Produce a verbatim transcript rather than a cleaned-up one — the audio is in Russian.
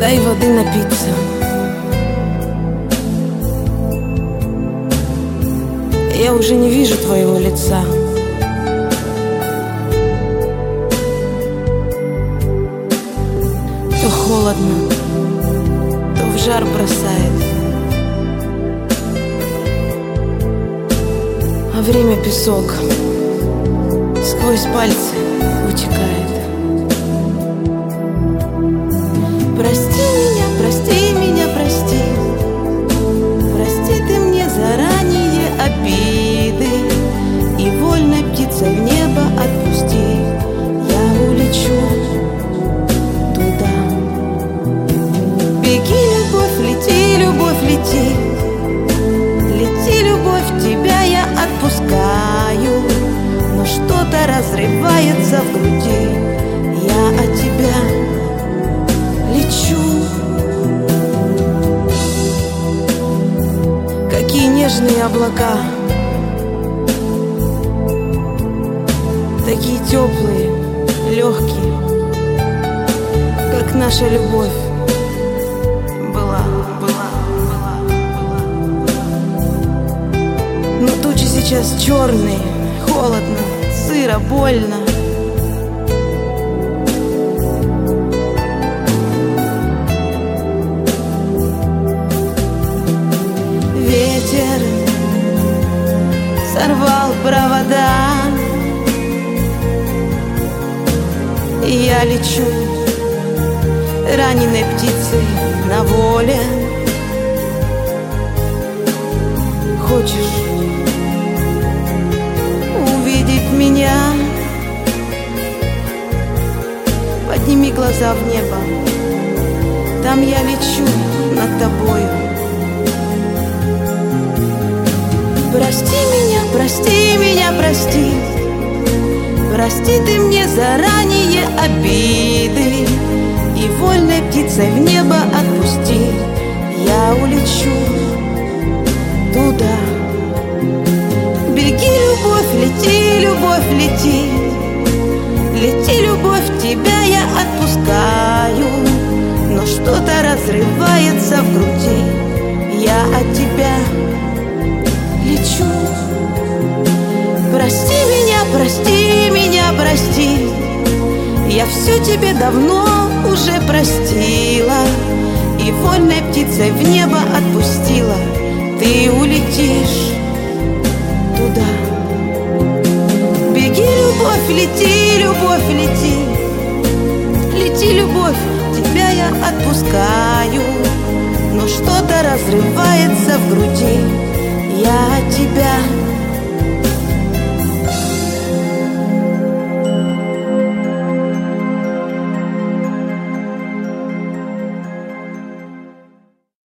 Дай воды напиться. Я уже не вижу твоего лица. То холодно, то в жар бросает, а время песок сквозь пальцы утекает. Прости меня, прости меня, прости. Прости ты мне заранее обиды, и вольной птицей в небо отпусти. Я улечу туда. Беги, любовь, лети, любовь, лети. Лети, любовь, тебя я отпускаю, но что-то разрывается в груди. Я от тебя лечу. Какие нежные облака, такие теплые, легкие, как наша любовь была, была, была, была. Но тучи сейчас черные, холодно, сыро, больно. Ветер сорвал провода, и я лечу раненой птицей на воле. Хочешь увидеть меня? Подними глаза в небо, там я лечу над тобою. Прости меня, прости меня, прости. Прости ты мне заранее обиды, и вольной птицей в небо отпусти. Я улечу туда. Беги, любовь, лети, любовь, лети. Лети, любовь, тебя я отпускаю, но что-то разрывается в груди. Я от тебя лечу. Прости меня, прости меня, прости. Я все тебе давно уже простила, и вольной птицей в небо отпустила. Ты улетишь туда. Беги, любовь, лети, любовь, лети. Лети, любовь, тебя я отпускаю, но что-то разрывается в груди. Я от тебя